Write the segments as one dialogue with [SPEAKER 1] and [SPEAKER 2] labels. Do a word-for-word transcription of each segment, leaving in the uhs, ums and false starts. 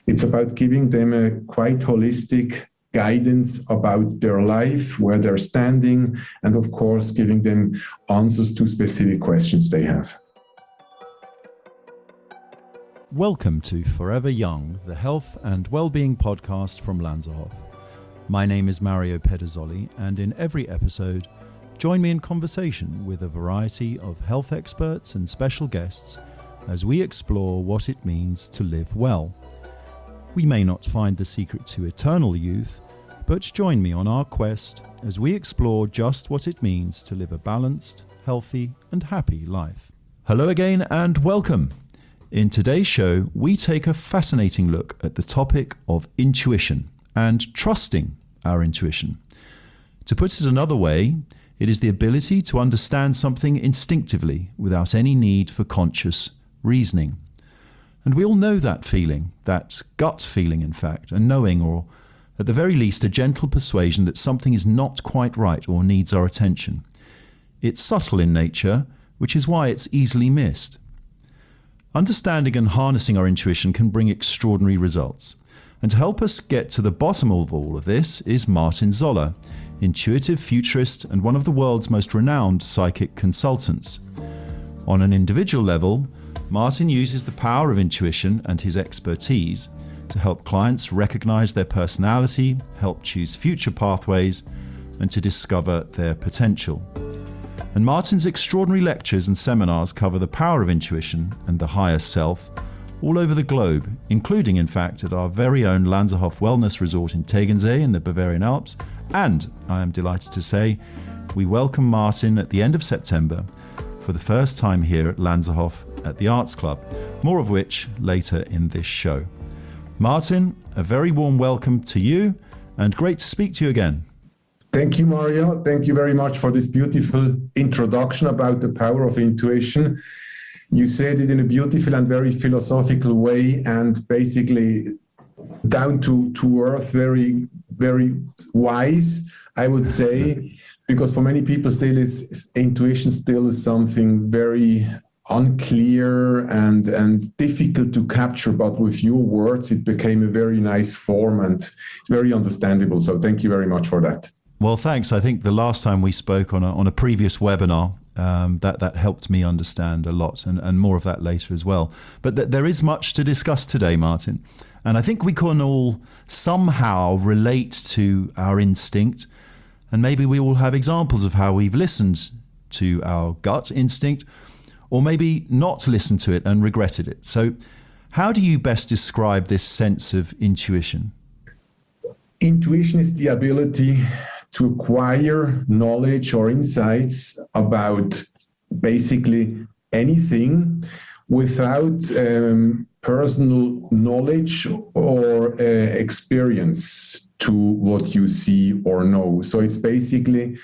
[SPEAKER 1] It's about giving them a quite holistic guidance about their life, where they're standing, and of course, giving them answers to specific questions they have.
[SPEAKER 2] Welcome to Forever Young, the health and well-being podcast from Lanzerhof. My name is Mario Pederzoli, and in every episode, join me in conversation with a variety of health experts and special guests as we explore what it means to live well. We may not find the secret to eternal youth, but join me on our quest as we explore just what it means to live a balanced, healthy, and happy life. Hello again and welcome. In today's show, we take a fascinating look at the topic of intuition and trusting our intuition. To put it another way, it is the ability to understand something instinctively without any need for conscious reasoning. And we all know that feeling, that gut feeling, in fact, a knowing, or at the very least, a gentle persuasion that something is not quite right or needs our attention. It's subtle in nature, which is why it's easily missed. Understanding and harnessing our intuition can bring extraordinary results. And to help us get to the bottom of all of this is Martin Zoller, intuitive futurist and one of the world's most renowned psychic consultants. On an individual level, Martin uses the power of intuition and his expertise to help clients recognize their personality, help choose future pathways, and to discover their potential. And Martin's extraordinary lectures and seminars cover the power of intuition and the higher self all over the globe, including, in fact, at our very own Lanzerhof Wellness Resort in Tegernsee in the Bavarian Alps. And, I am delighted to say, we welcome Martin at the end of September for the first time here at Lanzerhof at the Arts Club, more of which later in this show. Martin, a very warm welcome to you, and great to speak to you again.
[SPEAKER 1] Thank you, Mario. Thank you very much for this beautiful introduction about the power of intuition. You said it in a beautiful and very philosophical way, and basically down to, to earth, very, very wise, I would say, because for many people still is intuition still is something very unclear and, and difficult to capture, but with your words, it became a very nice form and it's very understandable. So thank you very much for that.
[SPEAKER 2] Well, thanks. I think the last time we spoke on a, on a previous webinar, um, that, that helped me understand a lot, and, and more of that later as well. But th- there is much to discuss today, Martin. And I think we can all somehow relate to our instinct, and maybe we all have examples of how we've listened to our gut instinct, or maybe not listened to it and regretted it. So how do you best describe this sense of intuition?
[SPEAKER 1] Intuition is the ability to acquire knowledge or insights about basically anything without um, personal knowledge or uh, experience to what you see or know. So it's basically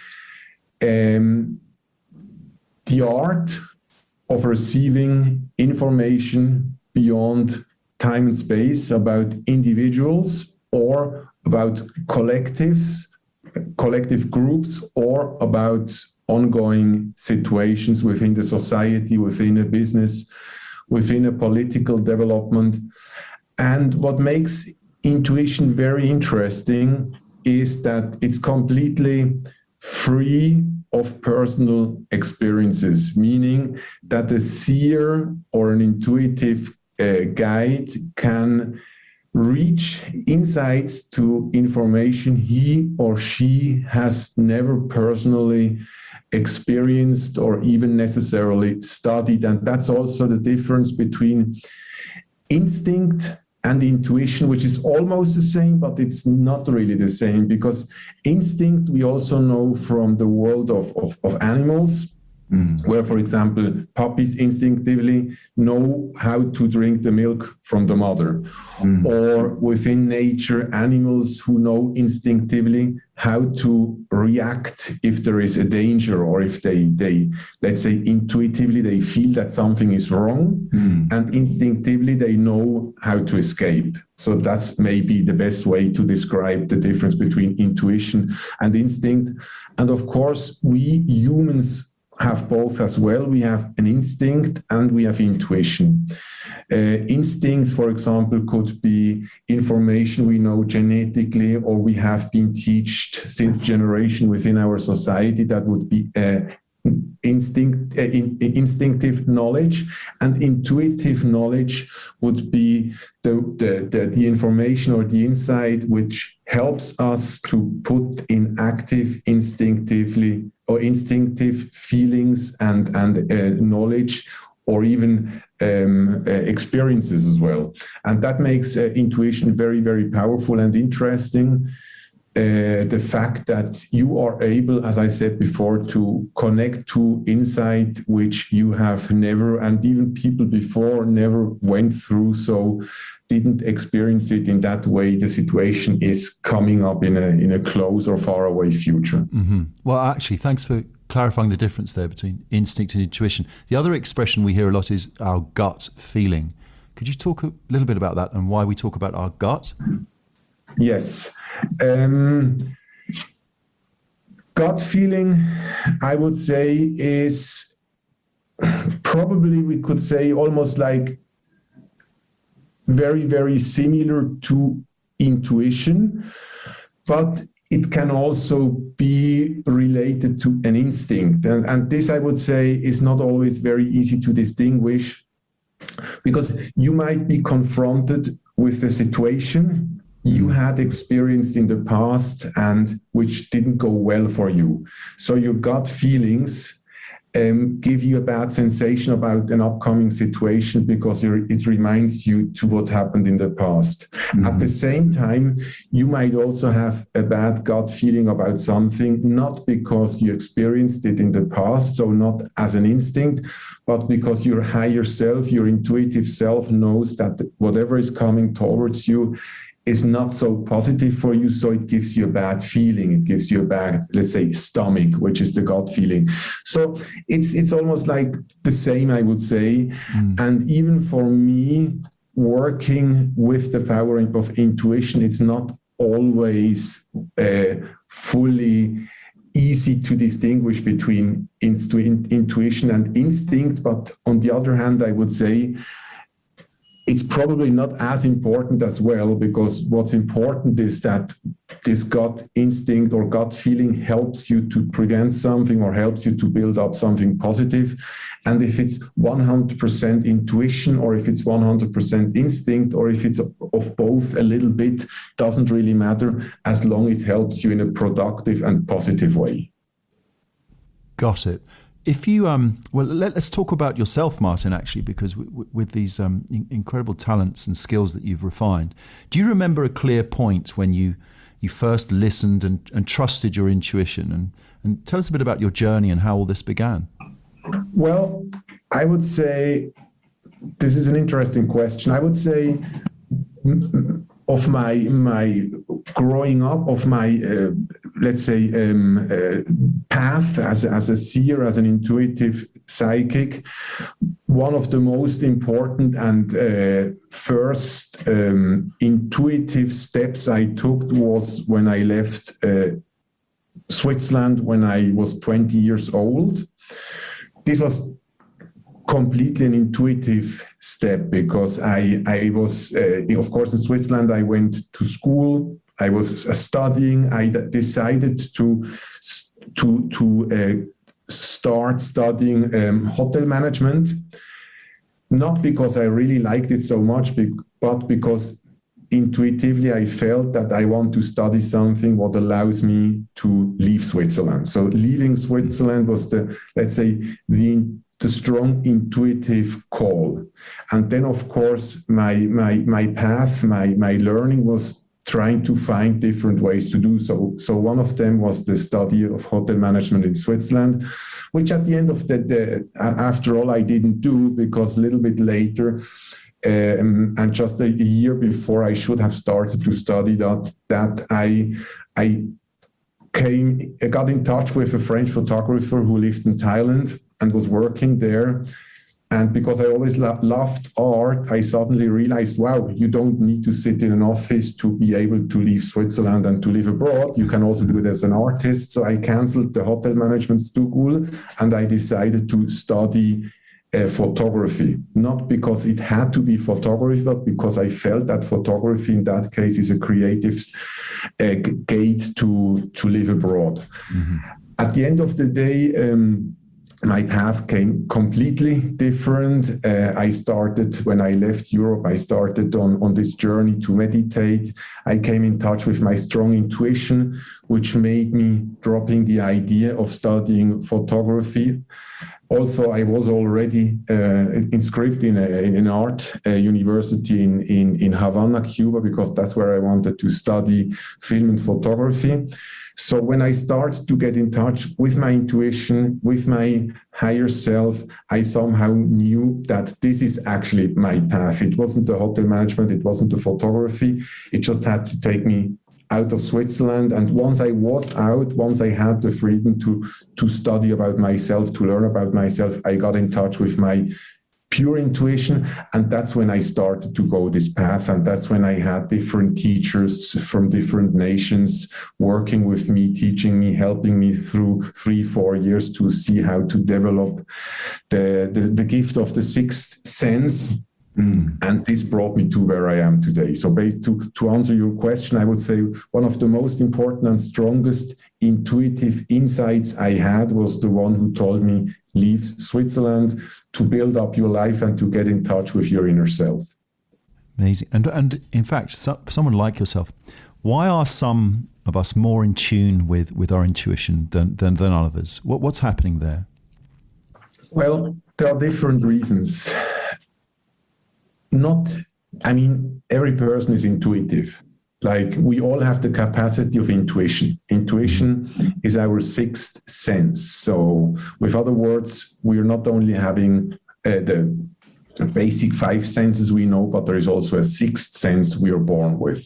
[SPEAKER 1] um, the art of receiving information beyond time and space about individuals or about collectives, collective groups, or about ongoing situations within the society, within a business, within a political development. And what makes intuition very interesting is that it's completely free of personal experiences, meaning that a seer or an intuitive uh, guide can reach insights to information he or she has never personally experienced or even necessarily studied. And that's also the difference between instinct and intuition, which is almost the same, but it's not really the same, because instinct we also know from the world of, of, of animals, mm. where, for example, puppies instinctively know how to drink the milk from the mother. Mm. Or within nature, animals who know instinctively how to react if there is a danger, or if they, they let's say, intuitively they feel that something is wrong, mm. and instinctively they know how to escape. So that's maybe the best way to describe the difference between intuition and instinct. And of course, we humans have both as well. We have an instinct and we have intuition. Uh, instincts, for example, could be information we know genetically or we have been taught since generation within our society. That would be uh, instinct, uh, in, instinctive knowledge, and intuitive knowledge would be the, the, the, the information or the insight which helps us to put in active, instinctively or instinctive feelings and, and uh, knowledge, or even um, uh, experiences as well. And that makes uh, intuition very, very powerful and interesting. Uh, the fact that you are able, as I said before, to connect to insight which you have never, and even people before never went through, so didn't experience it in that way. The situation is coming up in a in a close or far away future.
[SPEAKER 2] Mm-hmm. Well, actually, thanks for clarifying the difference there between instinct and intuition. The other expression we hear a lot is our gut feeling. Could you talk a little bit about that and why we talk about our gut?
[SPEAKER 1] Yes. Um, gut feeling, I would say, is probably, we could say, almost like very, very similar to intuition, but it can also be related to an instinct. And, and this, I would say, is not always very easy to distinguish, because you might be confronted with a situation you had experienced in the past and which didn't go well for you. So your gut feelings um, give you a bad sensation about an upcoming situation because it reminds you to what happened in the past. Mm-hmm. At the same time, you might also have a bad gut feeling about something, not because you experienced it in the past, so not as an instinct, but because your higher self, your intuitive self knows that whatever is coming towards you is not so positive for you, so it gives you a bad feeling. It gives you a bad, let's say, stomach, which is the gut feeling. So it's it's almost like the same, I would say. Mm. And even for me, working with the power of intuition, it's not always uh, fully easy to distinguish between intu- intuition and instinct. But on the other hand, I would say, it's probably not as important as well, because what's important is that this gut instinct or gut feeling helps you to prevent something or helps you to build up something positive. And if it's one hundred percent intuition, or if it's one hundred percent instinct, or if it's of both a little bit, doesn't really matter, as long as it helps you in a productive and positive way.
[SPEAKER 2] Got it. If you, um, well, let, let's talk about yourself, Martin, actually, because w- w- with these um, in- incredible talents and skills that you've refined, do you remember a clear point when you, you first listened and, and trusted your intuition? And, and tell us a bit about your journey and how all this began.
[SPEAKER 1] Well, I would say, this is an interesting question. I would say of my my growing up, of my, uh, let's say, um, uh, path as, as a seer, as an intuitive psychic, one of the most important and uh, first um, intuitive steps I took was when I left uh, Switzerland when I was twenty years old. This was completely an intuitive step, because I, I was, uh, of course, in Switzerland, I went to school, I was studying, I d- decided to, to, to uh, start studying um, hotel management, not because I really liked it so much, but because intuitively I felt that I want to study something what allows me to leave Switzerland. So leaving Switzerland was the, let's say, the the strong intuitive call. And then, of course, my my my path, my my learning was trying to find different ways to do so. So one of them was the study of hotel management in Switzerland, which at the end of the day, after all, I didn't do, because a little bit later, um, and just a, a year before I should have started to study that, that I I came, I got in touch with a French photographer who lived in Thailand and was working there. And because I always lo- loved art, I suddenly realized, wow, you don't need to sit in an office to be able to leave Switzerland and to live abroad. You can also do it as an artist. So I canceled the hotel management school and I decided to study uh, photography, not because it had to be photography, but because I felt that photography in that case is a creative uh, gate to, to live abroad. Mm-hmm. At the end of the day, um, my path came completely different. Uh, I started, when I left Europe, I started on, on this journey to meditate. I came in touch with my strong intuition, which made me dropping the idea of studying photography. Also, I was already uh, inscribed in, a, in an art uh, university in, in, in Havana, Cuba, because that's where I wanted to study film and photography. So when I started to get in touch with my intuition, with my higher self, I somehow knew that this is actually my path. It wasn't the hotel management, it wasn't the photography. It just had to take me out of Switzerland. And once I was out, once I had the freedom to, to study about myself, to learn about myself, I got in touch with my pure intuition. And that's when I started to go this path. And that's when I had different teachers from different nations working with me, teaching me, helping me through three, four years to see how to develop the, the, the gift of the sixth sense. Mm. And this brought me to where I am today. So based to, to answer your question, I would say one of the most important and strongest intuitive insights I had was the one who told me, leave Switzerland to build up your life and to get in touch with your inner self.
[SPEAKER 2] Amazing. And, and in fact, so, someone like yourself, why are some of us more in tune with, with our intuition than, than, than others? What, what's happening there?
[SPEAKER 1] Well, there are different reasons. Not, I mean, every person is intuitive. Like we all have the capacity of intuition. Intuition is our sixth sense. So with other words, we are not only having uh, the, the basic five senses we know, but there is also a sixth sense we are born with.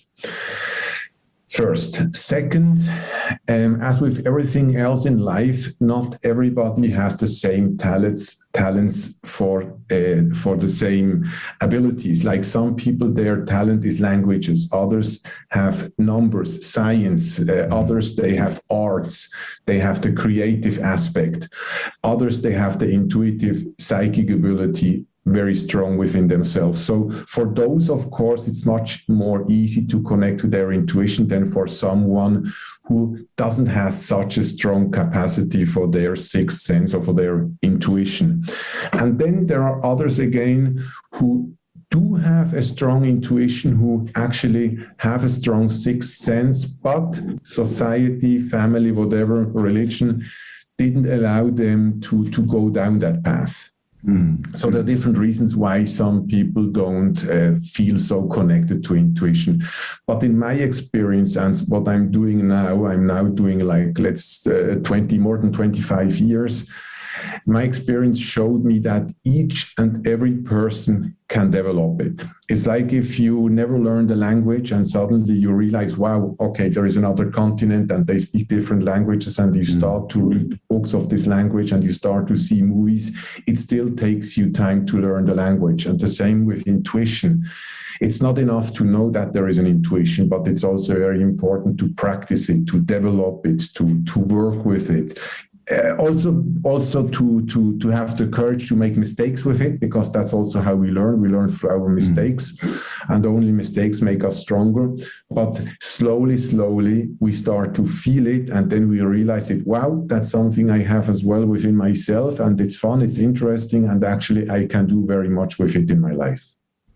[SPEAKER 1] First. Second, um, as with everything else in life, not everybody has the same talents talents for uh, for the same abilities. Like some people, their talent is languages. Others have numbers, science. Uh, others, they have arts. They have the creative aspect. Others, they have the intuitive psychic ability very strong within themselves. So for those, of course, it's much more easy to connect to their intuition than for someone who doesn't have such a strong capacity for their sixth sense or for their intuition. And then there are others again who do have a strong intuition, who actually have a strong sixth sense, but society, family, whatever, religion didn't allow them to, to go down that path. Mm. So there are different reasons why some people don't uh, feel so connected to intuition. But in my experience and what I'm doing now, I'm now doing like, let's uh, twenty, more than twenty-five years. My experience showed me that each and every person can develop it. It's like if you never learned a language and suddenly you realize, wow, okay, there is another continent and they speak different languages, and you start to read books of this language and you start to see movies. It still takes you time to learn the language. And the same with intuition. It's not enough to know that there is an intuition, but it's also very important to practice it, to develop it, to, to work with it. Uh, also, also to, to, to have the courage to make mistakes with it, because that's also how we learn. We learn through our mistakes, mm. and only mistakes make us stronger. But slowly, slowly, we start to feel it, and then we realize it. Wow, that's something I have as well within myself, and it's fun, it's interesting, and actually I can do very much with it in my life.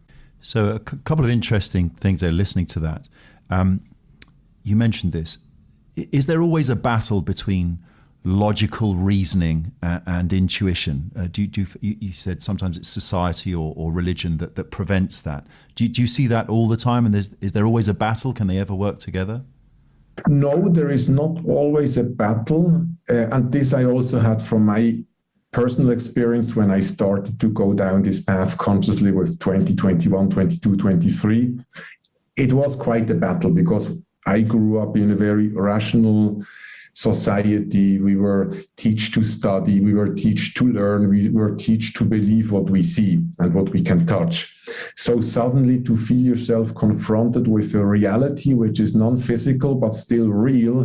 [SPEAKER 2] So a c- couple of interesting things there listening to that. Um, you mentioned this. Is there always a battle between logical reasoning uh, and intuition? Uh, do, do you, you said sometimes it's society or, or religion that, that prevents that. Do you, do you see that all the time? And there's, is there always a battle? Can they ever work together?
[SPEAKER 1] No, there is not always a battle. Uh, and this I also had from my personal experience when I started to go down this path consciously with twenty, twenty-one, twenty-two, twenty-three. It was quite a battle because I grew up in a very rational society. We were taught to study, we were taught to learn, we were taught to believe what we see and what we can touch. So suddenly to feel yourself confronted with a reality which is non-physical but still real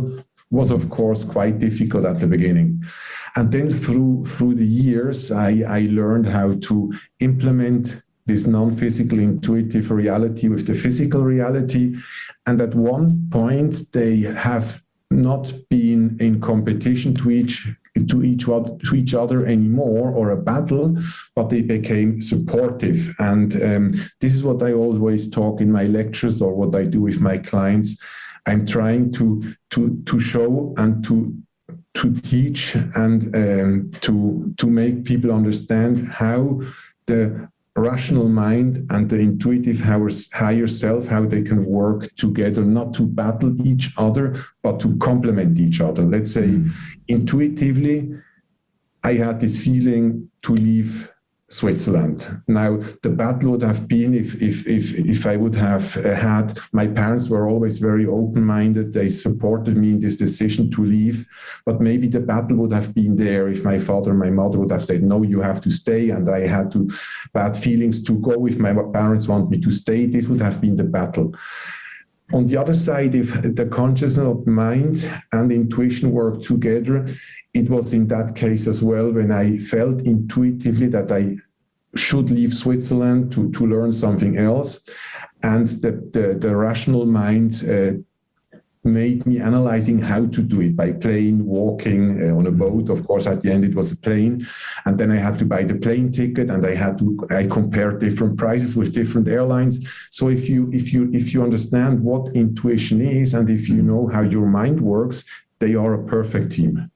[SPEAKER 1] was of course quite difficult at the beginning. And then through through the years, I, I learned how to implement this non-physical intuitive reality with the physical reality. And at one point, they have not been in competition to each to each to each other anymore, or a battle, but they became supportive. And um, this is what I always talk in my lectures, or what I do with my clients. I'm trying to to to show and to to teach and um, to to make people understand how the rational mind and the intuitive higher self, how they can work together, not to battle each other, but to complement each other. Let's say mm. intuitively, I had this feeling to leave Switzerland. Now, the battle would have been if if if if I would have uh, had, my parents were always very open-minded. They supported me in this decision to leave. But maybe the battle would have been there if my father and my mother would have said, no, you have to stay. And I had to bad feelings to go. If my parents want me to stay, this would have been the battle. On the other side, if the conscious mind and intuition work together, it was in that case as well when I felt intuitively that I should leave Switzerland to, to learn something else. And the, the, the rational mind uh, made me analyzing how to do it by plane, walking, uh, on a boat. Of course, at the end, it was a plane. And then I had to buy the plane ticket, and I had to, I compared different prices with different airlines. So if you, if you, if you understand what intuition is, and if you know how your mind works, they are a perfect team.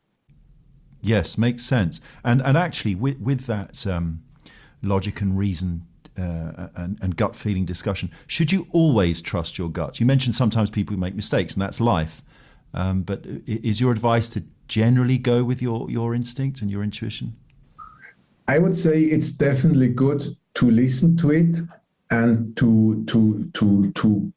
[SPEAKER 2] Yes, makes sense. And and actually, with with that um, logic and reason uh, and, and gut feeling discussion, should you always trust your gut? You mentioned sometimes people make mistakes, and that's life. Um, but is your advice to generally go with your your instinct and your intuition?
[SPEAKER 1] I would say it's definitely good to listen to it and to to to to.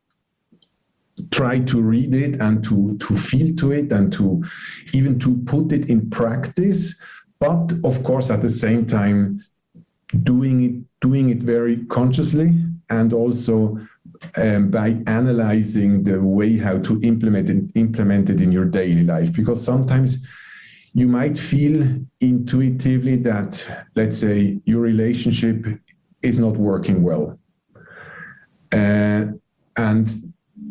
[SPEAKER 1] try to read it and to, to feel to it and to even to put it in practice. But of course, at the same time, doing it, doing it very consciously, and also um, by analyzing the way how to implement it, implement it in your daily life. Because sometimes you might feel intuitively that, let's say, your relationship is not working well. Uh, and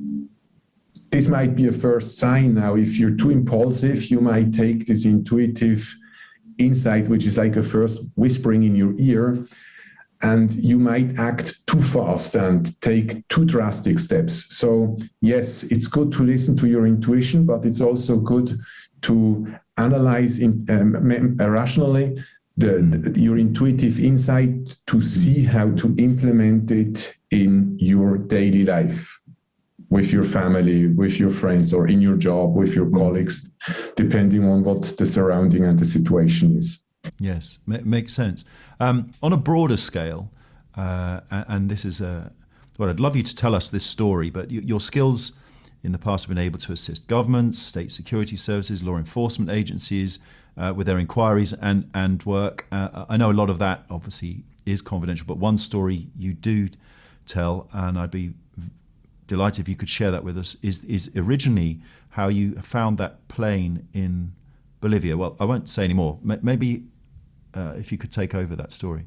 [SPEAKER 1] This might be a first sign. Now, if you're too impulsive, you might take this intuitive insight, which is like a first whispering in your ear, and you might act too fast and take too drastic steps. So yes, it's good to listen to your intuition, but it's also good to analyze in, um, rationally the, the, your intuitive insight to see how to implement it in your daily life, with your family, with your friends, or in your job, with your colleagues, depending on what the surrounding and the situation is.
[SPEAKER 2] Yes, m- makes sense. Um, on a broader scale, uh, and this is a, well, I'd love you to tell us this story, but y- your skills in the past have been able to assist governments, state security services, law enforcement agencies uh, with their inquiries and, and work. Uh, I know a lot of that obviously is confidential, but one story you do tell, and I'd be delighted if you could share that with us, is is originally how you found that plane in Bolivia. Well, I won't say any more. Maybe uh, if you could take over that story.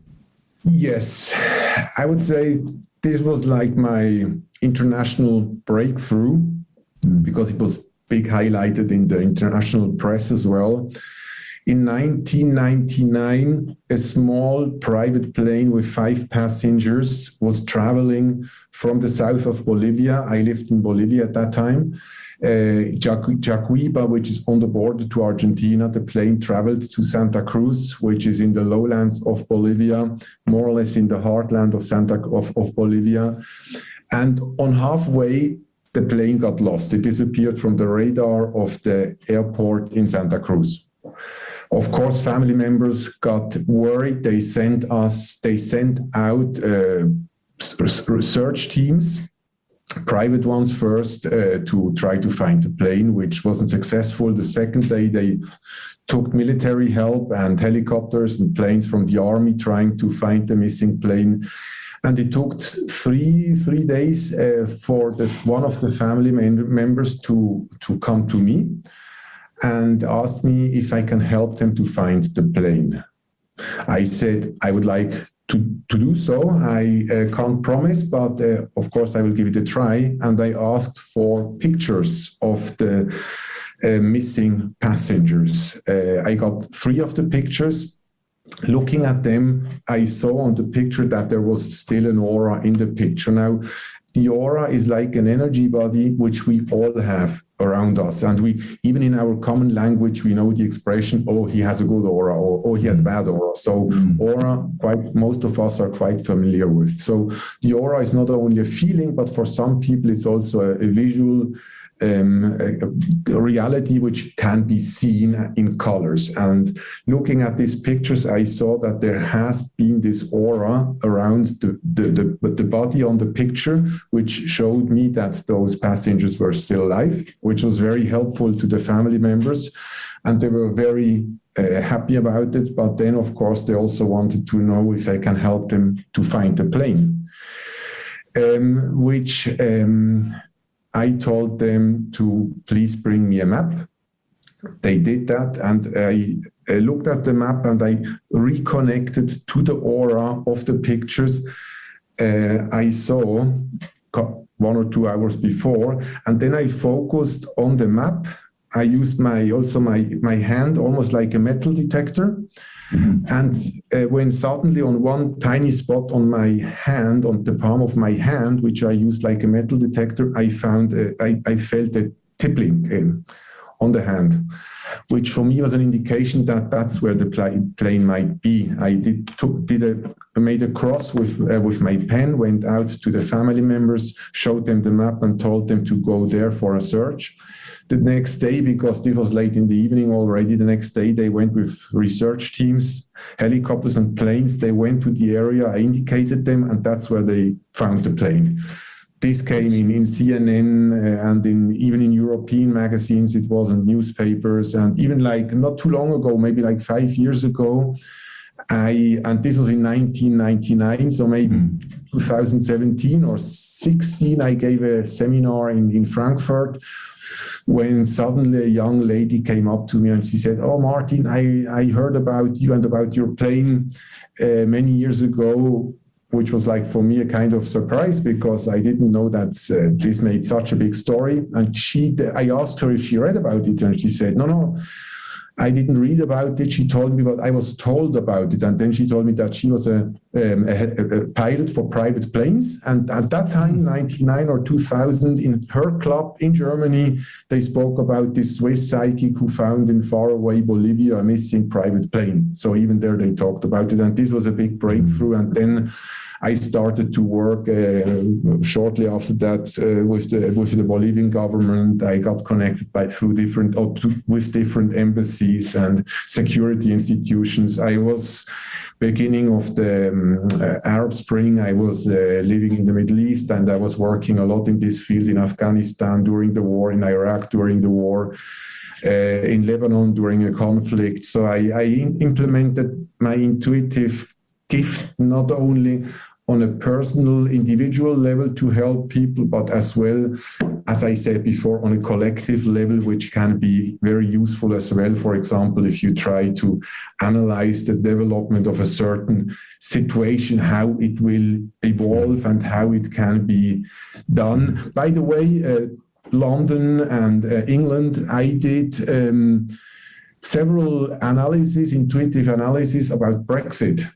[SPEAKER 1] Yes, I would say this was like my international breakthrough, because it was big highlighted in the international press as well. In nineteen ninety-nine, a small private plane with five passengers was traveling from the south of Bolivia. I lived in Bolivia at that time. Uh, Jacuiba, which is on the border to Argentina. The plane traveled to Santa Cruz, which is in the lowlands of Bolivia, more or less in the heartland of Santa of, of Bolivia. And on halfway, the plane got lost. It disappeared from the radar of the airport in Santa Cruz. Of course, family members got worried. They sent us, they sent out uh, research teams, private ones first, uh, to try to find the plane, which wasn't successful. The second day, they took military help and helicopters and planes from the army trying to find the missing plane. And it took three three days uh, for the, one of the family members to, to come to me. and asked me if I can help them to find the plane. I said I would like to, to do so. I uh, can't promise, but uh, of course I will give it a try. And I asked for pictures of the uh, missing passengers. Uh, I got three of the pictures. Looking at them, I saw on the picture that there was still an aura in the picture. Now, the aura is like an energy body which we all have around us. And we, even in our common language, we know the expression, oh, he has a good aura, or oh, he has a bad aura. So mm. aura, quite, most of us are quite familiar with. So the aura is not only a feeling, but for some people, it's also a, a visual Um, a, a reality which can be seen in colors. And looking at these pictures, I saw that there has been this aura around the, the, the, the body on the picture, which showed me that those passengers were still alive, which was very helpful to the family members. And they were very uh, happy about it. But then, of course, they also wanted to know if I can help them to find the plane, um, which... Um, I told them to please bring me a map. They did that, and I, I looked at the map and I reconnected to the aura of the pictures uh, I saw one or two hours before, and then I focused on the map. I used my also my, my hand almost like a metal detector. Mm-hmm. And uh, when suddenly on one tiny spot on my hand, on the palm of my hand, which I used like a metal detector, I found, uh, I, I felt a tippling um, on the hand, which for me was an indication that that's where the pl- plane might be. I did took, did a, made a cross with, uh, with my pen, went out to the family members, showed them the map and told them to go there for a search. The next day, because this was late in the evening already, the next day they went with research teams, helicopters and planes. They went to the area, I indicated them, and that's where they found the plane. This came in, in C N N uh, and in even in European magazines, it was in newspapers, and even like not too long ago, maybe like five years ago, I and this was in nineteen ninety-nine, so maybe mm. two thousand seventeen or sixteen, I gave a seminar in, in Frankfurt, when suddenly a young lady came up to me and she said, oh, Martin, I, I heard about you and about your plane uh, many years ago, which was like for me a kind of surprise because I didn't know that uh, this made such a big story. And she, I asked her if she read about it, and she said, no, no, I didn't read about it. She told me, but I was told about it. And then she told me that she was a, um, a, a pilot for private planes. And at that time, ninety-nine or two thousand, in her club in Germany, they spoke about this Swiss psychic who found in faraway Bolivia a missing private plane. So even there they talked about it. And this was a big breakthrough. And then I started to work uh, shortly after that uh, with the with the Bolivian government. I got connected by through different or to, with different embassies and security institutions. I was beginning of the um, uh, Arab Spring. I was uh, living in the Middle East, and I was working a lot in this field in Afghanistan during the war, in Iraq during the war. Uh, in Lebanon during a conflict. So I, I implemented my intuitive gift not only on a personal, individual level to help people, but as well, as I said before, on a collective level, which can be very useful as well. For example, if you try to analyze the development of a certain situation, how it will evolve and how it can be done. By the way, uh, London and uh, England, I did um, several analyses, intuitive analyses about Brexit.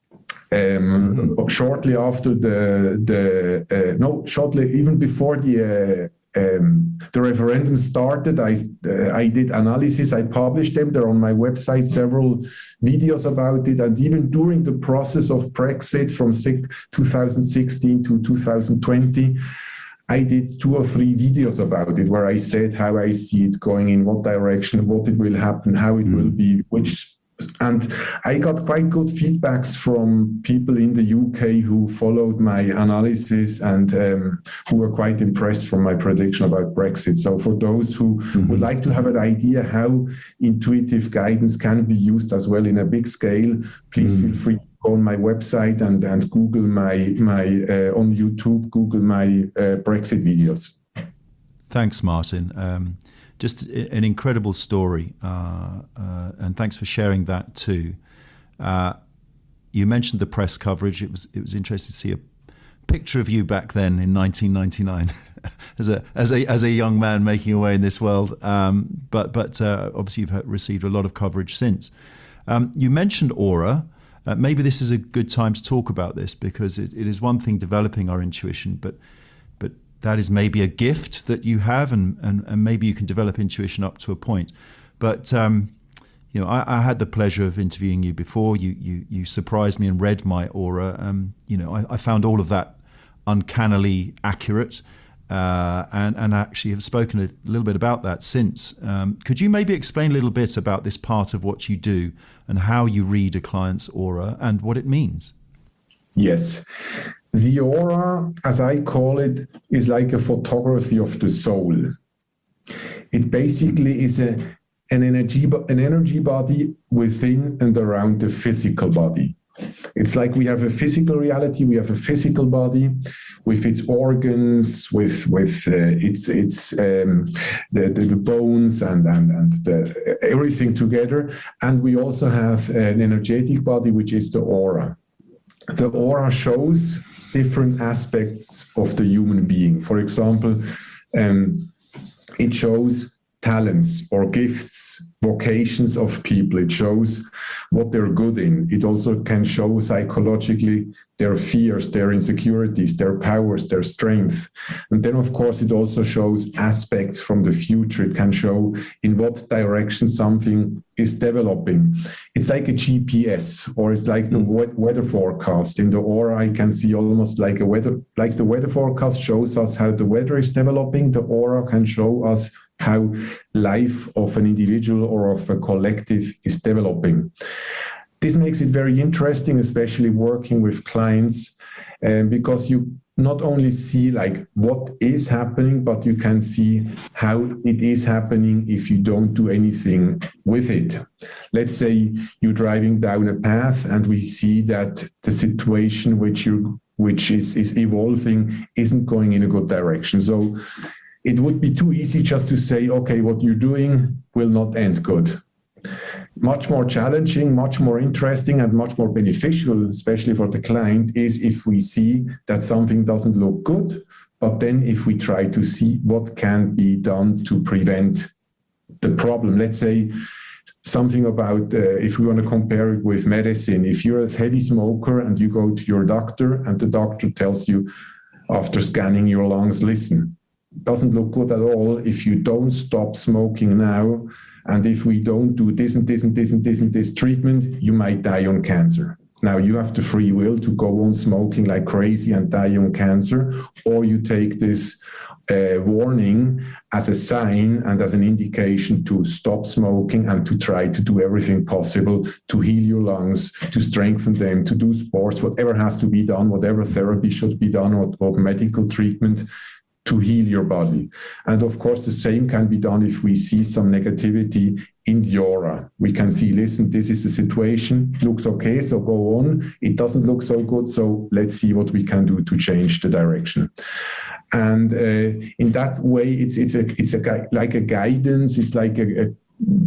[SPEAKER 1] Um, shortly after the the uh, no, shortly even before the uh, um, the referendum started, I uh, I did analysis. I published them. They're on my website. Several videos about it, and even during the process of Brexit from two thousand sixteen to two thousand twenty. I did two or three videos about it where I said how I see it going, in what direction, what it will happen, how it mm. will be, which, and I got quite good feedbacks from people in the U K who followed my analysis and um, who were quite impressed from my prediction about Brexit. So for those who mm-hmm. would like to have an idea how intuitive guidance can be used as well in a big scale, please mm. feel free to go on my website and, and Google my, my uh, on YouTube, Google my uh, Brexit videos.
[SPEAKER 2] Thanks, Martin. Um, just an incredible story, uh, uh, and thanks for sharing that too. Uh, you mentioned the press coverage. It was it was interesting to see a picture of you back then in nineteen ninety-nine as a as a as a young man making your way in this world. Um, but but uh, obviously you've received a lot of coverage since. Um, you mentioned aura. Uh, maybe this is a good time to talk about this, because it, it is one thing developing our intuition, but but that is maybe a gift that you have, and and, and maybe you can develop intuition up to a point. But um, you know, I, I had the pleasure of interviewing you before. You you you surprised me and read my aura. Um, you know, I, I found all of that uncannily accurate, uh, and and actually have spoken a little bit about that since. Um, could you maybe explain a little bit about this part of what you do and how you read a client's aura and what it means?
[SPEAKER 1] Yes. The aura, as I call it, is like a photography of the soul. It basically is a an energy an energy body within and around the physical body. It's like we have a physical reality, we have a physical body with its organs, with with uh, its its um, the, the the bones and and and the, everything together, and we also have an energetic body, which is the aura. The aura shows different aspects of the human being. For example, um, it shows talents or gifts, vocations of people. It shows what they're good in. It also can show psychologically their fears, their insecurities, their powers, their strength. And then, of course, it also shows aspects from the future. It can show in what direction something is developing. It's like a G P S, or it's like the weather forecast. In the aura, I can see almost like a weather, like the weather forecast shows us how the weather is developing. The aura can show us how life of an individual or of a collective is developing. This makes it very interesting, especially working with clients, um, because you not only see like what is happening, but you can see how it is happening if you don't do anything with it. Let's say you're driving down a path and we see that the situation which you which is, is evolving isn't going in a good direction. So it would be too easy just to say, okay, what you're doing will not end good. Much more challenging, much more interesting, and much more beneficial, especially for the client, is if we see that something doesn't look good, but then if we try to see what can be done to prevent the problem. Let's say something about, uh, if we want to compare it with medicine, if you're a heavy smoker and you go to your doctor and the doctor tells you after scanning your lungs, listen, doesn't look good at all if you don't stop smoking now, and if we don't do this and this and this and this and this treatment, you might die on cancer. Now you have the free will to go on smoking like crazy and die on cancer, or you take this uh, warning as a sign and as an indication to stop smoking and to try to do everything possible to heal your lungs, to strengthen them, to do sports, whatever has to be done, whatever therapy should be done, or, or medical treatment, to heal your body. And of course, the same can be done if we see some negativity in the aura. We can see, listen, this is the situation, looks okay, so go on. It doesn't look so good, so let's see what we can do to change the direction. And uh, in that way, it's it's a it's a like a guidance. It's like a, a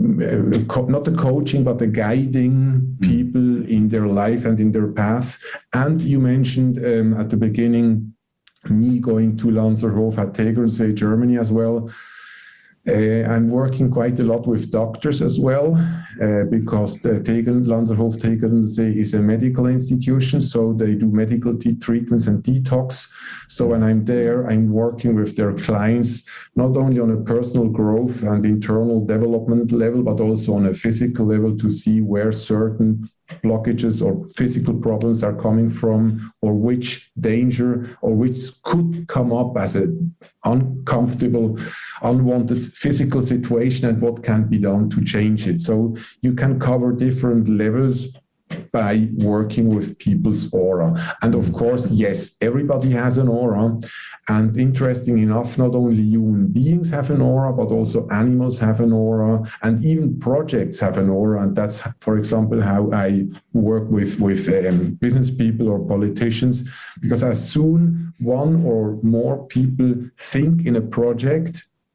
[SPEAKER 1] not a coaching, but a guiding people in their life and in their path. And you mentioned um, at the beginning me going to Lanzerhof at Tegernsee, Germany as well. Uh, I'm working quite a lot with doctors as well, uh, because the Tegern, Lanzerhof Tegernsee is a medical institution, so they do medical t- treatments and detox. So when I'm there, I'm working with their clients, not only on a personal growth and internal development level, but also on a physical level to see where certain blockages or physical problems are coming from, or which danger or which could come up as an uncomfortable, unwanted physical situation, and what can be done to change it. So you can cover different levels by working with people's aura. And of course, yes, everybody has an aura. And interesting enough, not only human beings have an aura, but also animals have an aura, and even projects have an aura. And that's, for example, how I work with, with um, business people or politicians, because as soon one or more people think in a project,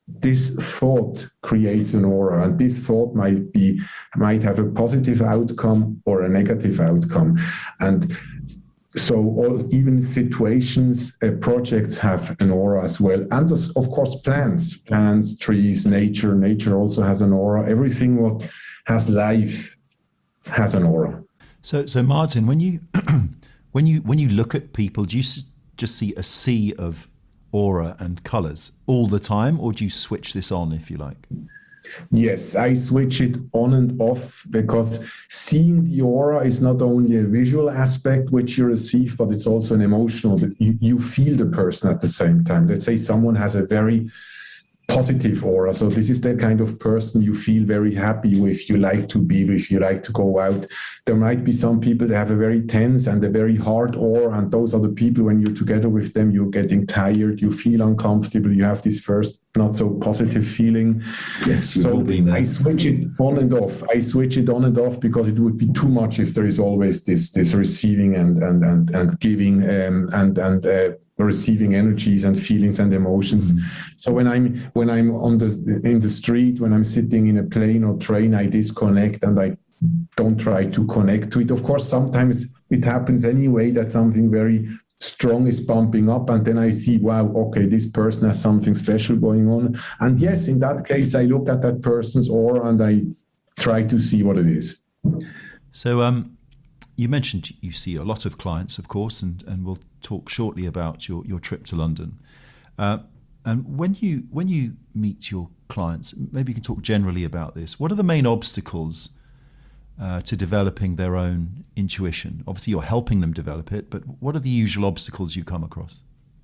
[SPEAKER 1] this thought creates an aura, and this thought might be might have a positive outcome or a negative outcome. And so all, even situations, uh, projects have an aura as well. And of course, plants, plants, trees, nature. Nature also has an aura. Everything what has life has an aura.
[SPEAKER 2] So, so Martin, when you when you when you look at people, do you just see a sea of aura and colors all the time, or do you switch this on, if you like?
[SPEAKER 1] Yes, I switch it on and off, because seeing the aura is not only a visual aspect which you receive, but it's also an emotional. You, you feel the person at the same time. Let's say someone has a very positive aura. So this is the kind of person you feel very happy with, you like to be with, you like to go out. There might be some people that have a very tense and a very hard aura, and those are the people, when you're together with them, you're getting tired, you feel uncomfortable, you have this first not so positive feeling.
[SPEAKER 2] Yes,
[SPEAKER 1] so I switch it on and off. I switch it on and off because it would be too much if there is always this this receiving and and and, and giving um, and and uh, receiving energies and feelings and emotions. Mm-hmm. So when I'm when I'm on the in the street, when I'm sitting in a plane or train, I disconnect and I don't try to connect to it. Of course, sometimes it happens anyway that something very strong is bumping up, and then I see, wow, okay, this person has something special going on. And yes, in that case, I look at that person's aura and I try to see what it is.
[SPEAKER 2] So um, you mentioned you see a lot of clients, of course, and, and we'll talk shortly about your, your trip to London. Uh, and when you when you meet your clients, maybe you can talk generally about this. What are the main obstacles uh, to developing their own intuition? Obviously, you're helping them develop it, but what are the usual obstacles you come across?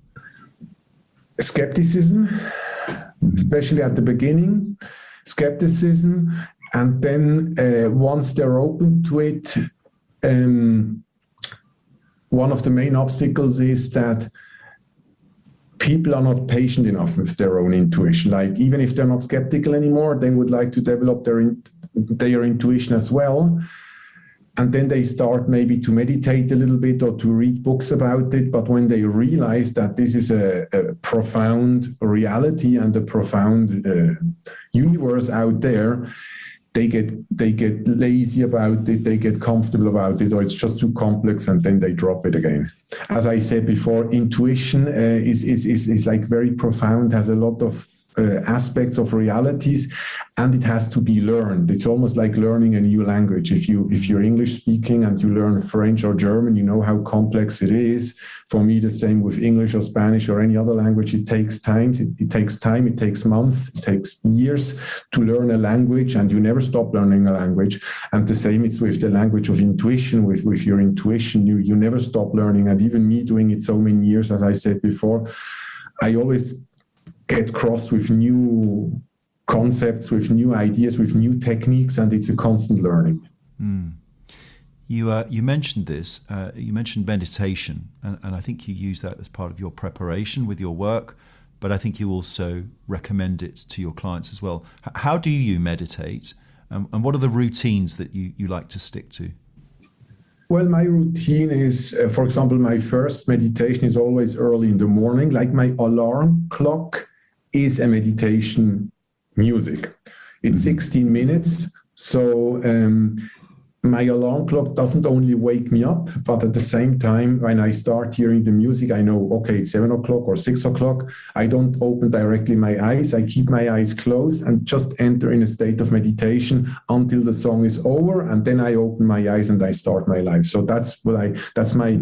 [SPEAKER 1] Skepticism, especially at the beginning, skepticism. And then uh, once they're open to it, um, one of the main obstacles is that people are not patient enough with their own intuition. Like, even if they're not skeptical anymore, they would like to develop their in, their intuition as well. And then they start maybe to meditate a little bit or to read books about it. But when they realize that this is a, a profound reality and a profound uh, universe out there, they get they get lazy about it, they get comfortable about it, or it's just too complex, and then they drop it again. As I said before, intuition uh, is, is is is like very profound, has a lot of uh, aspects of realities, and it has to be learned. It's almost like learning a new language. If you if you're English speaking and you learn French or German, you know how complex it is. For me, the same with English or Spanish or any other language. It takes time. It, it takes time. It takes months. It takes years to learn a language, and you never stop learning a language. And the same it's with the language of intuition. With with your intuition, you you never stop learning. And even me doing it so many years, as I said before, I always get cross with new concepts, with new ideas, with new techniques, and it's a constant learning.
[SPEAKER 2] Mm. You uh, you mentioned this. Uh, you mentioned meditation, and, and I think you use that as part of your preparation with your work. But I think you also recommend it to your clients as well. H- how do you meditate, um, and what are the routines that you, you like to stick to?
[SPEAKER 1] Well, my routine is, uh, for example, my first meditation is always early in the morning. Like, my alarm clock is a meditation music. It's sixteen minutes. So um, my alarm clock doesn't only wake me up, but at the same time, when I start hearing the music, I know, okay, it's seven o'clock or six o'clock. I don't open directly my eyes. I keep my eyes closed and just enter in a state of meditation until the song is over. And then I open my eyes and I start my life. So that's what I, that's my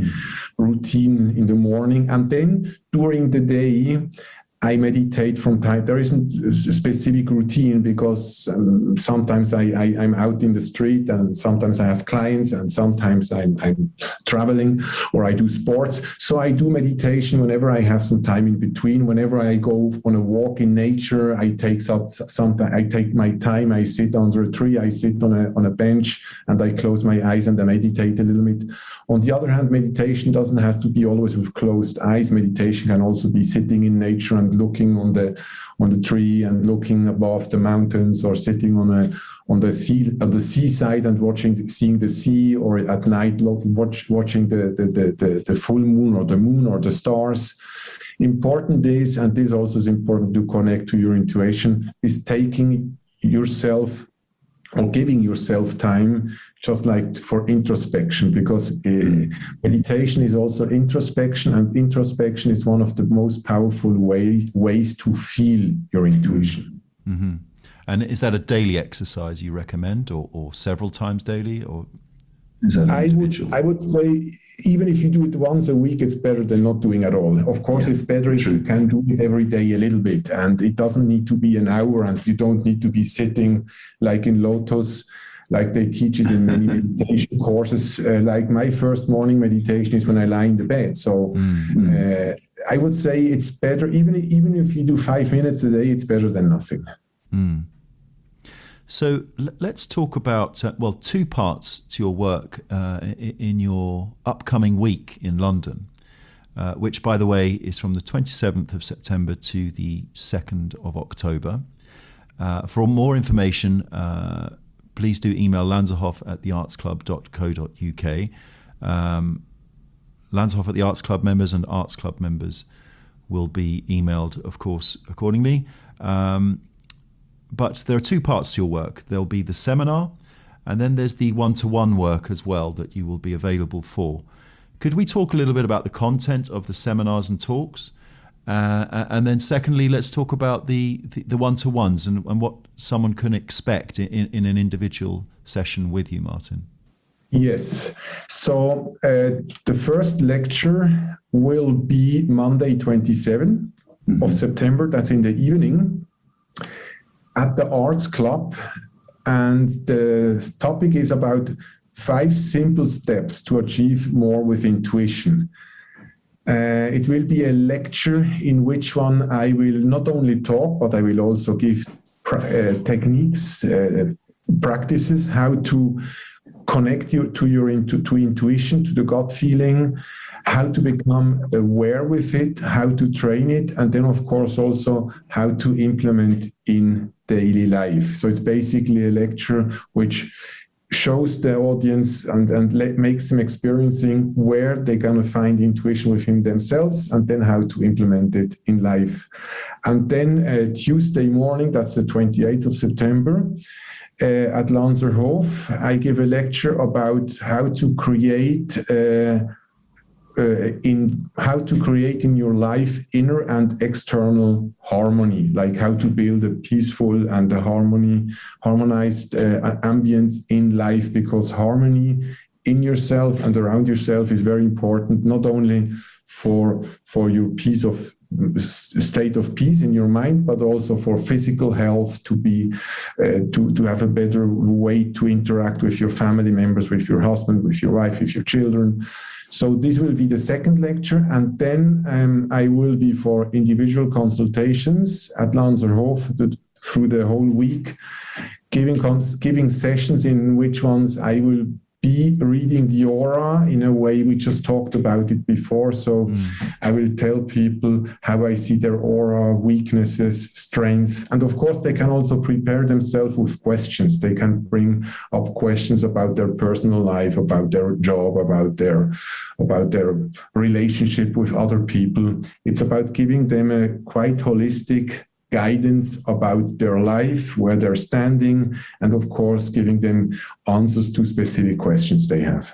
[SPEAKER 1] routine in the morning. And then during the day, I meditate from time. There isn't a specific routine, because um, sometimes I, I, I'm out in the street, and sometimes I have clients, and sometimes I'm, I'm traveling, or I do sports. So I do meditation whenever I have some time in between. Whenever I go on a walk in nature, I take some, some I take my time. I sit under a tree. I sit on a on a bench, and I close my eyes and I meditate a little bit. On the other hand, meditation doesn't have to be always with closed eyes. Meditation can also be sitting in nature and and looking on the on the tree and looking above the mountains, or sitting on a on the sea on the seaside and watching seeing the sea, or at night look, watch, watching the the, the the the full moon or the moon or the stars. Important is, and this also is important to connect to your intuition, is taking yourself or giving yourself time, just like for introspection, because uh, meditation is also introspection, and introspection is one of the most powerful way, ways to feel your intuition.
[SPEAKER 2] Mm-hmm. And is that a daily exercise you recommend, or, or several times daily, or is that
[SPEAKER 1] I would I would say, even if you do it once a week, it's better than not doing at all. Of course, yeah, it's better if you can do it every day a little bit, and it doesn't need to be an hour, and you don't need to be sitting like in Lotus, like they teach it in many meditation courses. Uh, like my first morning meditation is when I lie in the bed. So mm-hmm. uh, I would say it's better, even even if you do five minutes a day, it's better than nothing.
[SPEAKER 2] Mm. So l- let's talk about, uh, well, two parts to your work uh, in, in your upcoming week in London, uh, which, by the way, is from the twenty-seventh of September to the second of October. Uh, for more information, uh, please do email lanzerhof at the arts club dot co dot uk. Um, Lanzerhof at the Arts Club members and Arts Club members will be emailed, of course, accordingly. Um, But there are two parts to your work. There'll be the seminar, and then there's the one-to-one work as well that you will be available for. Could we talk a little bit about the content of the seminars and talks? Uh, and then secondly, let's talk about the, the, the one-to-ones and, and what someone can expect in, in an individual session with you, Martin.
[SPEAKER 1] Yes. So uh, the first lecture will be Monday, twenty-seventh mm-hmm. of September. That's in the evening, at the Arts Club, and the topic is about five simple steps to achieve more with intuition. Uh, it will be a lecture in which one I will not only talk, but I will also give pra- uh, techniques, uh, practices, how to connect you to your intu- to intuition, to the gut feeling, how to become aware with it, how to train it, and then of course also how to implement in daily life. So it's basically a lecture which shows the audience and, and le- makes them experiencing where they're going to find intuition within themselves, and then how to implement it in life. And then uh, Tuesday morning, that's the twenty-eighth of September, uh, at Lanzerhof, I give a lecture about how to create uh, Uh, in how to create in your life inner and external harmony, like how to build a peaceful and a harmony, harmonized uh, ambience in life, because harmony in yourself and around yourself is very important, not only for for your peace of state of peace in your mind, but also for physical health, to be uh, to to have a better way to interact with your family members, with your husband, with your wife, with your children. So this will be the second lecture, and then um, I will be for individual consultations at Lanzerhof through the whole week, giving cons- giving sessions in which ones I will be reading the aura in a way we just talked about it before. So mm. I will tell people how I see their aura, weaknesses, strengths. And of course, they can also prepare themselves with questions. They can bring up questions about their personal life, about their job, about their, about their relationship with other people. It's about giving them a quite holistic guidance about their life, where they're standing, and of course giving them answers to specific questions they have.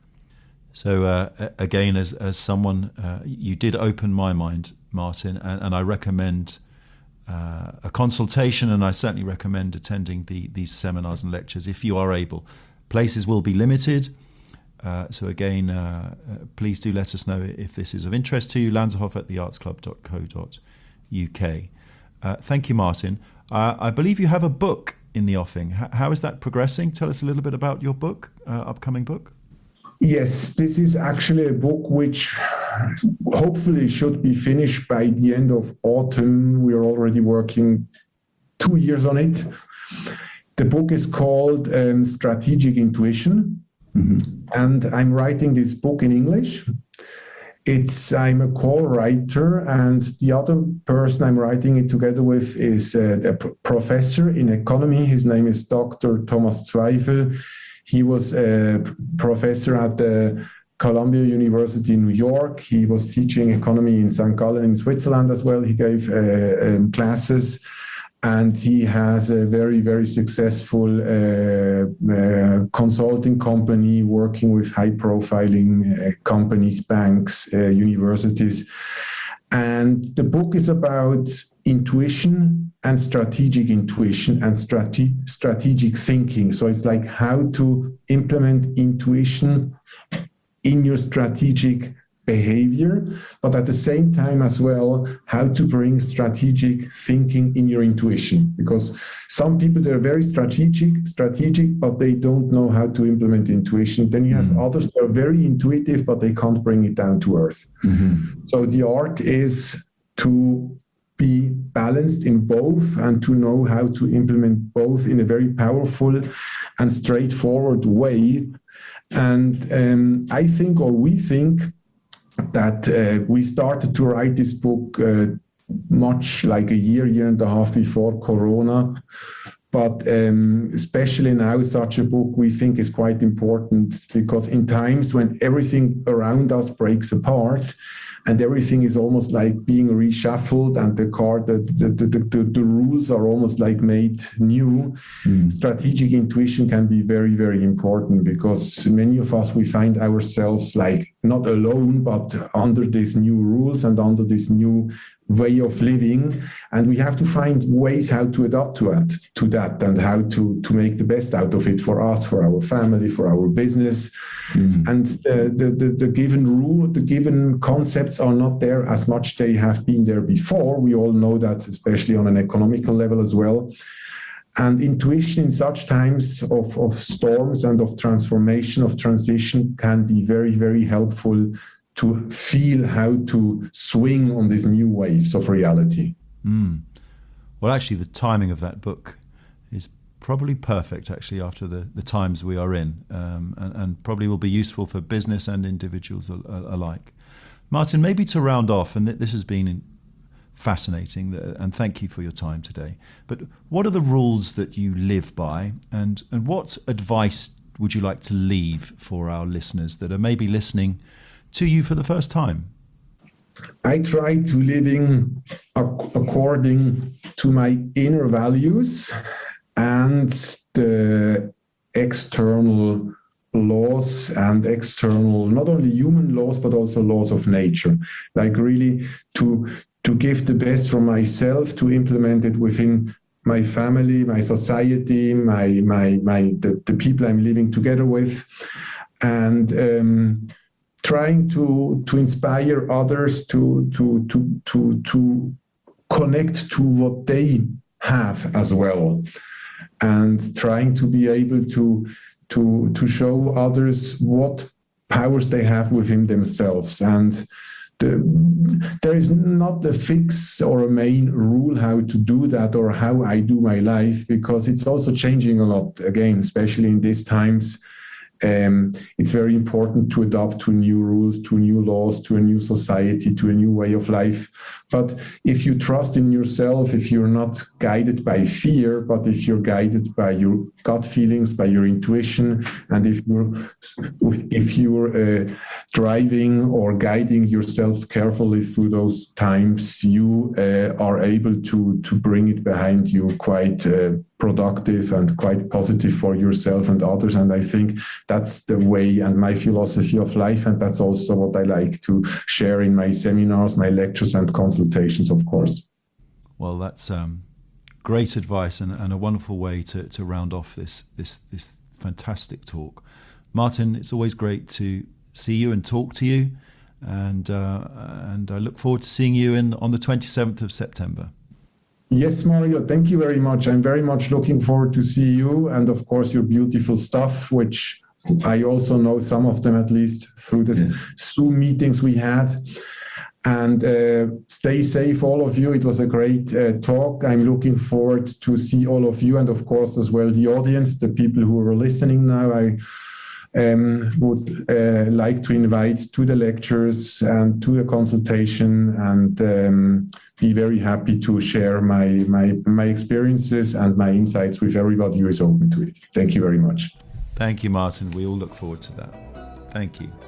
[SPEAKER 2] So uh, again, as, as someone, uh, you did open my mind, Martin, and, and I recommend uh, a consultation, and I certainly recommend attending the, these seminars and lectures if you are able. Places will be limited, uh, so again, uh, uh, please do let us know if this is of interest to you. Lanzerhof at the arts club dot co dot uk. Uh, thank you, Martin. Uh, I believe you have a book in the offing. H- how is that progressing? Tell us a little bit about your book, uh, upcoming book.
[SPEAKER 1] Yes, this is actually a book which hopefully should be finished by the end of autumn. We are already working two years on it. The book is called um, Strategic Intuition, mm-hmm. and I'm writing this book in English. it's I'm a co-writer, and the other person I'm writing it together with is uh, a p- professor in economy. His name is Doctor Thomas Zweifel. He was a professor at the Columbia University in New York. He was teaching economy in Saint Gallen in Switzerland as well. He gave uh, um, classes, and he has a very, very successful uh, uh, consulting company working with high-profiling uh, companies, banks, uh, universities. And the book is about intuition and strategic intuition and strate- strategic thinking. So it's like how to implement intuition in your strategic behavior, but at the same time as well, how to bring strategic thinking in your intuition. Because some people, they're very strategic, strategic, but they don't know how to implement intuition. Then you have mm-hmm. others that are very intuitive, but they can't bring it down to earth. Mm-hmm. So the art is to be balanced in both and to know how to implement both in a very powerful and straightforward way. And um, I think, or we think, that uh, we started to write this book uh, much like a year, year and a half before Corona. But um, especially now, such a book we think is quite important, because in times when everything around us breaks apart and everything is almost like being reshuffled and the card, the, the, the, the, the rules are almost like made new, mm. strategic intuition can be very, very important, because many of us, we find ourselves like not alone, but under these new rules and under this new way of living, and we have to find ways how to adapt to it, to that, and how to to make the best out of it for us, for our family, for our business. Mm. And the, the the the given rule, the given concepts are not there as much they have been there before. We all know that, especially on an economical level as well. And intuition in such times of, of storms and of transformation, of transition, can be very, very helpful to feel how to swing on these new waves of reality.
[SPEAKER 2] Mm. Well, actually, the timing of that book is probably perfect, actually, after the, the times we are in, um, and, and probably will be useful for business and individuals al- al- alike. Martin, maybe to round off, and th- this has been fascinating, and thank you for your time today, but what are the rules that you live by, and, and what advice would you like to leave for our listeners that are maybe listening to you for the first time?
[SPEAKER 1] I try to living ac- according to my inner values and the external laws and external, not only human laws, but also laws of nature. Like really to, to give the best from myself, to implement it within my family, my society, my, my, my, the, the people I'm living together with. And, um, trying to to inspire others to to to to to connect to what they have as well, and trying to be able to to to show others what powers they have within themselves. And the, there is not a fix or a main rule how to do that or how I do my life, because it's also changing a lot again, especially in these times. Um, it's very important to adapt to new rules, to new laws, to a new society, to a new way of life. But if you trust in yourself, if you're not guided by fear, but if you're guided by your gut feelings, by your intuition, and if you're if you're uh, driving or guiding yourself carefully through those times, you uh, are able to to bring it behind you quite uh, productive and quite positive for yourself and others. And I think that's the way and my philosophy of life. And that's also what I like to share in my seminars, my lectures and consultations, of course.
[SPEAKER 2] Well, that's um, great advice and, and a wonderful way to, to round off this, this, this fantastic talk. Martin, it's always great to see you and talk to you. And, uh, and I look forward to seeing you in on the twenty-seventh of September.
[SPEAKER 1] Yes, Mario, thank you very much. I'm very much looking forward to see you and, of course, your beautiful stuff, which I also know some of them, at least through the yeah. Zoom meetings we had. And uh, stay safe, all of you. It was a great uh, talk. I'm looking forward to see all of you and, of course, as well, the audience, the people who are listening now. I um, would uh, like to invite to the lectures and to the consultation, and um, be very happy to share my, my, my experiences and my insights with everybody who is open to it. Thank you very much.
[SPEAKER 2] Thank you, Martin. We all look forward to that. Thank you.